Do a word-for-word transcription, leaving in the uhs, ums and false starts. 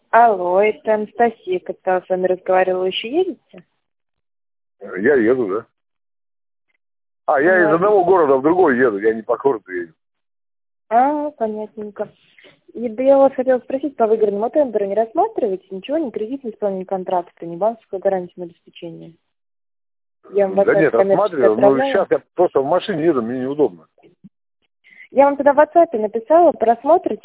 Алло, это Анастасия, которая с вами разговаривала, еще едете? Я еду, да. А, я из Вот. одного города в другой еду, я не по городу еду. А, понятненько. И да я вас хотела спросить, по выигранному тендеру не рассматриваете ничего, ни кредитное исполнение контракта, ни банковскую гарантию на обеспечение? Я вам Да WhatsApp нет, коммерчески рассматриваю, но отправляла. сейчас я просто в машине еду, мне неудобно. Я вам тогда в WhatsApp написала, просмотрите.